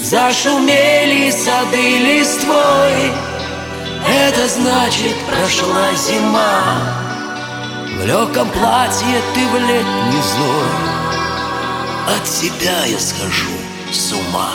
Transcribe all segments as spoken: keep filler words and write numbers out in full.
Зашумели сады листвой, это значит, прошла зима. В легком платье ты в летний зной, от тебя я схожу с ума.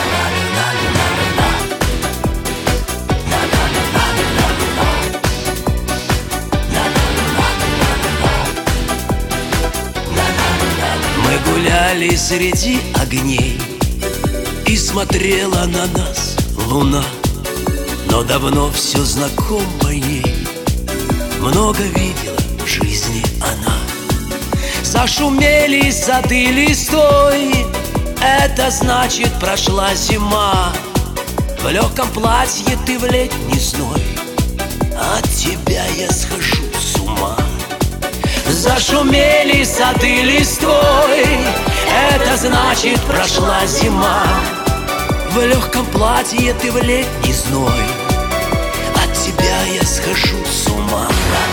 Мы гуляли среди огней, и смотрела на нас луна. Но давно все знакомо ей, много видела в жизни она. Зашумели сады листвой, это значит, прошла зима. В легком платье ты в летний зной, от тебя я схожу с ума. Зашумели сады листвой, это значит, прошла зима. В легком платье ты в летний зной, от тебя я схожу с ума.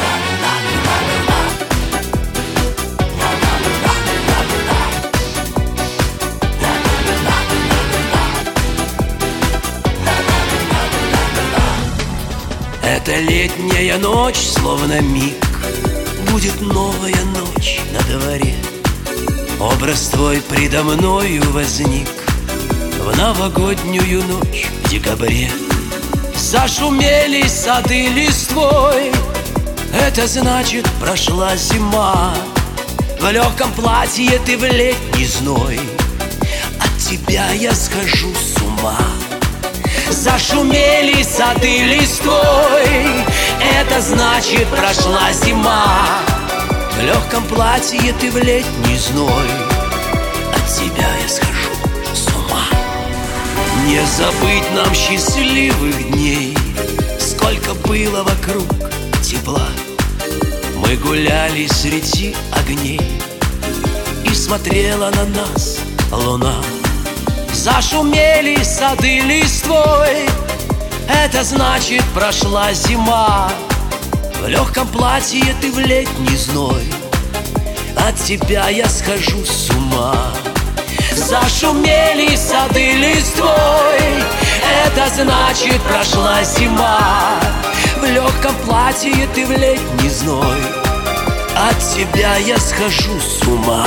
Эта летняя ночь, словно миг, будет новая ночь на дворе. Образ твой предо мною возник в новогоднюю ночь в декабре. Зашумели сады листвой, это значит, прошла зима. В легком платье ты в летний зной, от тебя я схожу с ума. Зашумели сады листвой, это значит, прошла зима. В легком платье ты в летний зной, от тебя я схожу с ума. Не забыть нам счастливых дней, сколько было вокруг тепла. Мы гуляли среди огней, и смотрела на нас луна. Зашумели сады листвой, это значит, прошла зима. В легком платье ты в летний зной, от тебя я схожу с ума. Зашумели сады листвой, это значит, прошла зима. В легком платье ты в летний зной, от тебя я схожу с ума.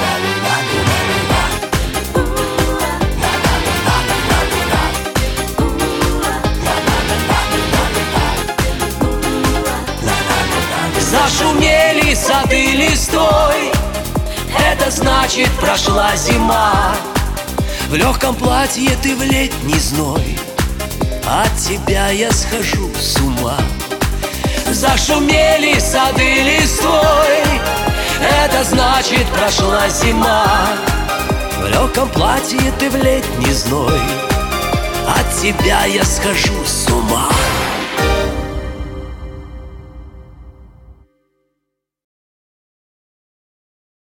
Зашумели сады листвой, это значит, прошла зима. В легком платье ты в летний зной, от тебя я схожу с ума. Зашумели сады листвой, это значит, прошла зима. В легком платье ты в летний зной, от тебя я схожу с ума.